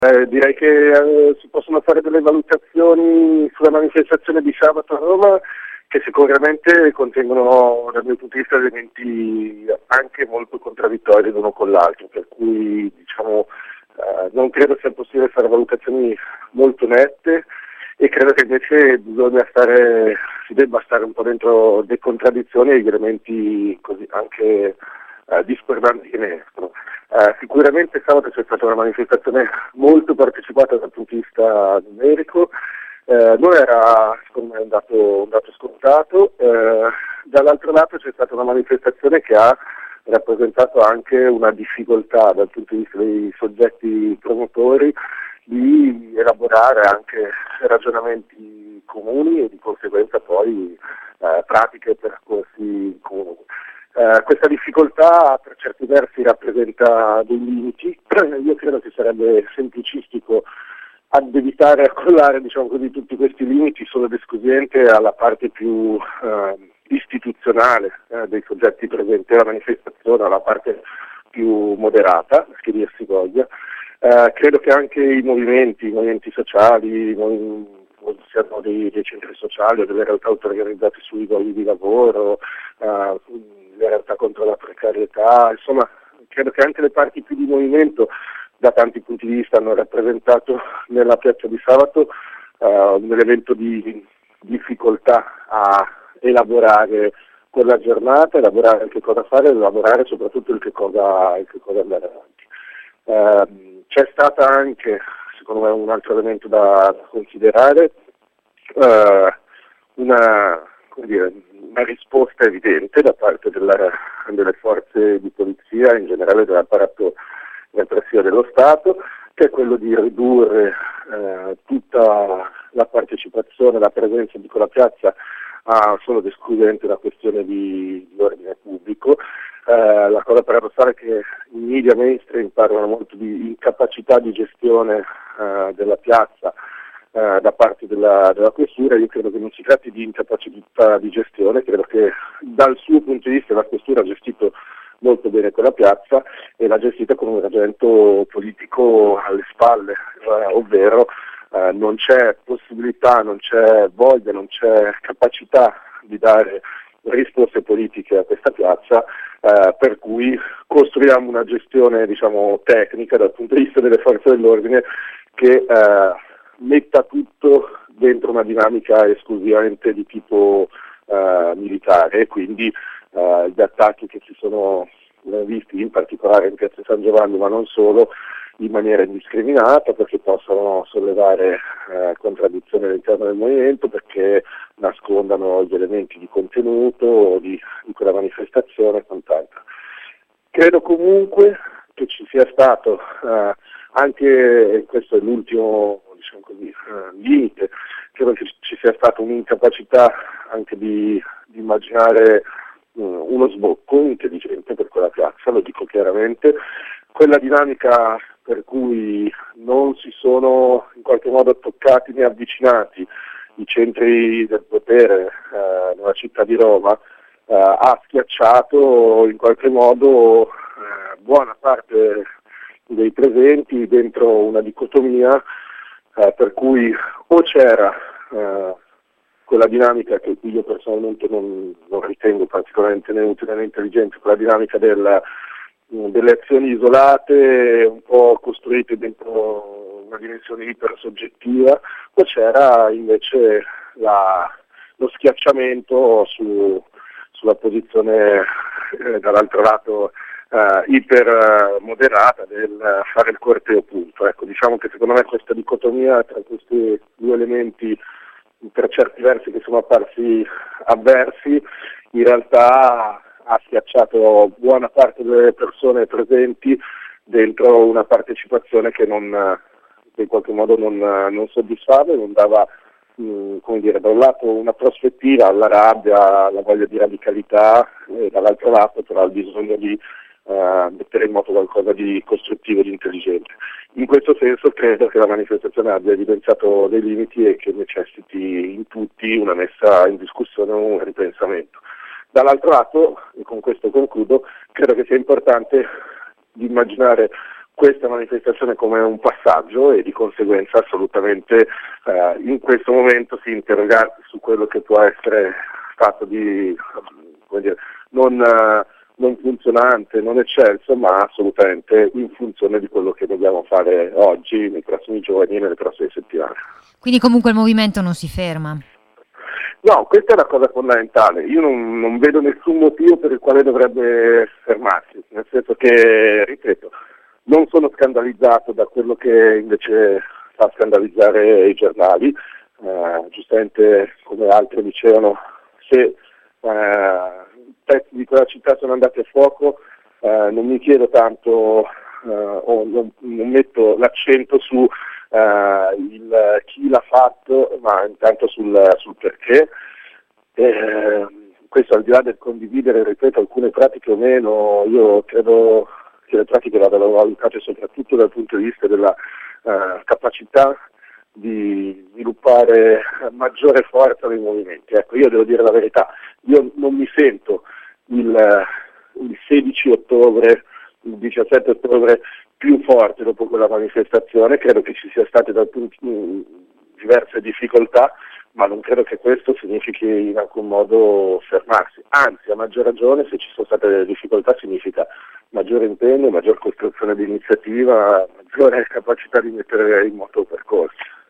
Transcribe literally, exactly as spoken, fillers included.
Eh, direi che eh, si possono fare delle valutazioni sulla manifestazione di sabato a Roma che sicuramente contengono dal mio punto di vista elementi anche molto contraddittori l'uno con l'altro, per cui diciamo eh, non credo sia possibile fare valutazioni molto nette e credo che invece bisogna stare, si debba stare un po' dentro le contraddizioni e gli elementi così anche eh, discordanti che ne escono. Uh, sicuramente sabato c'è stata una manifestazione molto partecipata dal punto di vista numerico, uh, non era secondo me un dato, un dato scontato, uh, dall'altro lato c'è stata una manifestazione che ha rappresentato anche una difficoltà dal punto di vista dei soggetti promotori di elaborare anche ragionamenti comuni e di conseguenza poi uh, pratiche e percorsi comuni. Uh, questa difficoltà per certi versi rappresenta dei limiti. Io credo che sarebbe semplicistico addebitare e accollare diciamo così, tutti questi limiti solo ed esclusivamente alla parte più uh, istituzionale uh, dei soggetti presenti alla manifestazione, alla parte più moderata, che dir si voglia. Uh, credo che anche i movimenti, i movimenti sociali, siano dei, dei centri sociali o delle realtà auto-organizzate sui luoghi di lavoro, uh, le realtà contro la precarietà, insomma credo che anche le parti più di movimento da tanti punti di vista hanno rappresentato nella piazza di sabato uh, un elemento di difficoltà a elaborare quella giornata, elaborare che cosa fare, elaborare soprattutto il che cosa, il che cosa andare avanti. Uh, c'è stata anche, secondo me, un altro elemento da, da considerare, uh, una, come dire, una risposta evidente da parte della, delle forze di polizia, in generale dell'apparato repressivo dello Stato, che è quello di ridurre eh, tutta la partecipazione, la presenza di quella piazza a solo ed esclusivamente la questione di, di ordine pubblico. Eh, la cosa paradossale è che i media mainstream parlano molto di incapacità di gestione eh, della piazza Uh, da parte della, della questura. Io credo che non si tratti di incapacità di gestione, credo che dal suo punto di vista la questura ha gestito molto bene quella piazza e l'ha gestita con un ragionamento politico alle spalle, uh, ovvero uh, non c'è possibilità, non c'è voglia, non c'è capacità di dare risposte politiche a questa piazza, uh, per cui costruiamo una gestione diciamo tecnica dal punto di vista delle forze dell'ordine che uh, metta tutto dentro una dinamica esclusivamente di tipo uh, militare e quindi uh, gli attacchi che si sono uh, visti in particolare in piazza San Giovanni ma non solo in maniera indiscriminata perché possono sollevare uh, contraddizioni all'interno del movimento, perché nascondano gli elementi di contenuto di, di quella manifestazione e quant'altro. Credo comunque che ci sia stato uh, anche, e questo è l'ultimo diciamo così, uh, limite, credo che ci sia stata un'incapacità anche di, di immaginare uh, uno sbocco intelligente per quella piazza, lo dico chiaramente, quella dinamica per cui non si sono in qualche modo toccati né avvicinati i centri del potere uh, nella città di Roma, uh, ha schiacciato in qualche modo uh, buona parte dei presenti dentro una dicotomia Eh, per cui o c'era eh, quella dinamica che io personalmente non, non ritengo particolarmente né utile né intelligente, quella dinamica del, delle azioni isolate un po' costruite dentro una dimensione ipersoggettiva, o c'era invece la, lo schiacciamento su, sulla posizione eh, dall'altro lato Uh, iper uh, moderata del uh, fare il corteo punto. Ecco, diciamo che secondo me questa dicotomia tra questi due elementi per certi versi che sono apparsi avversi in realtà ha schiacciato buona parte delle persone presenti dentro una partecipazione che non che in qualche modo non, non soddisfava e non dava mh, come dire, da un lato una prospettiva alla rabbia, alla voglia di radicalità e dall'altro lato però al bisogno di Uh, mettere in moto qualcosa di costruttivo e di intelligente. In questo senso credo che la manifestazione abbia evidenziato dei limiti e che necessiti in tutti una messa in discussione, un ripensamento. Dall'altro lato, e con questo concludo, credo che sia importante di immaginare questa manifestazione come un passaggio e di conseguenza assolutamente eh, in questo momento si interrogarsi su quello che può essere stato di, come dire, non, eh, non funzionante, non eccelso, ma assolutamente in funzione di quello che dobbiamo fare oggi, nei prossimi giorni e nelle prossime settimane. Quindi comunque il movimento non si ferma? No, questa è la cosa fondamentale. Io non, non vedo nessun motivo per il quale dovrebbe fermarsi, nel senso che, ripeto, non sono scandalizzato da quello che invece fa scandalizzare i giornali, eh, giustamente come altri dicevano, se eh, pezzi di quella città sono andati a fuoco, eh, non mi chiedo tanto eh, o non, non metto l'accento su Uh, il, chi l'ha fatto, ma intanto sul, sul perché. Eh, questo al di là del condividere, ripeto, alcune pratiche o meno, io credo che le pratiche vadano valutate soprattutto dal punto di vista della uh, capacità di sviluppare maggiore forza nei movimenti. Ecco, io devo dire la verità, io non mi sento il, il sedici ottobre, il diciassette ottobre più forte dopo quella manifestazione, credo che ci sia state da tutti diverse difficoltà, ma non credo che questo significhi in alcun modo fermarsi, anzi a maggior ragione se ci sono state delle difficoltà significa maggiore impegno, maggior costruzione di iniziativa, maggiore capacità di mettere in moto percorsi.